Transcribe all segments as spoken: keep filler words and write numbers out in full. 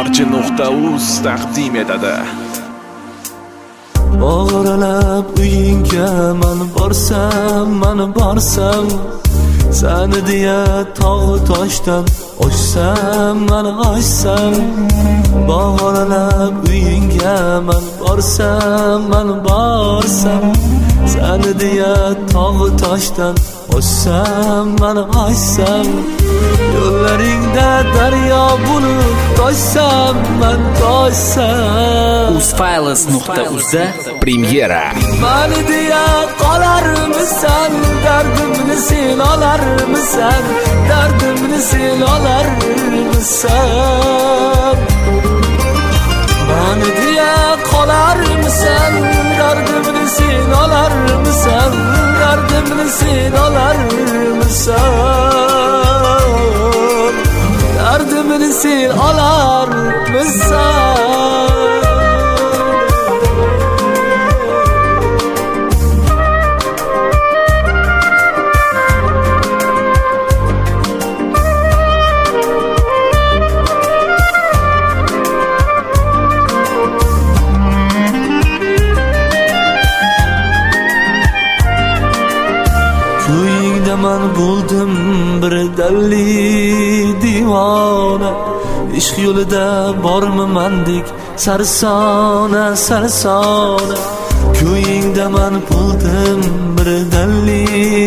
bekorchi nuqta uz taqdim etadi. O'g'irlab uyingga men borsam, men borsam, seni deya tog' toshdan oshsam, men oshsam. O'g'irlab uyingga men borsam, men borsam, seni deya tog' toshdan oshsam, men oshsam. Yo'llaringda daryo bo'lib toshsam, men toshsam. Uzfiles nuqta uzda premyera. Mani deya qolarmisan, dardimni sen olarmisan, dardimni sen olarmisan. Mani deya qolarmisan, dardimni sen olarmisan, dardimni sen olarmisan, dardimni sen olarmisan. Men bo'ldim bir dalli divona, ishq yo'lida bormi mendek sarsona sarsona. Ko'yingda men bo'ldim bir dalli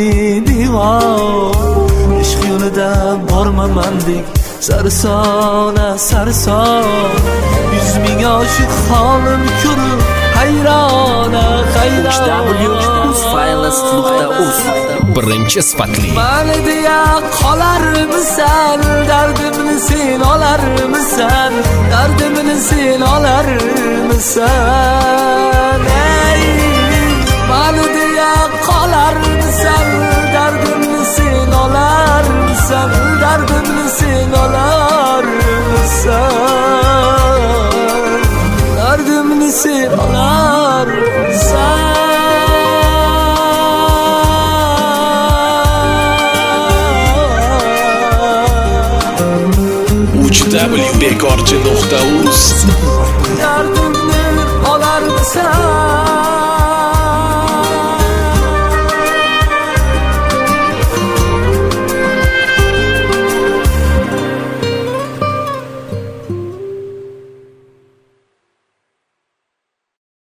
divona, ishq yo'lida bormi mendek sarsona sarsona. Yuz ming oshiq holim ko'rib hayrona hayrona. Uzfiles nuqta uz birinchi sifatli. Mani deya qolarmisan, dardimni sen olarmisan, dardimni sen olarmisan. Ey, mani deya qolarmisan, dardimni sen olarmisan, dardimni sen olarmisan, dardimni sen olarmisan. w bekorchi nuqta uz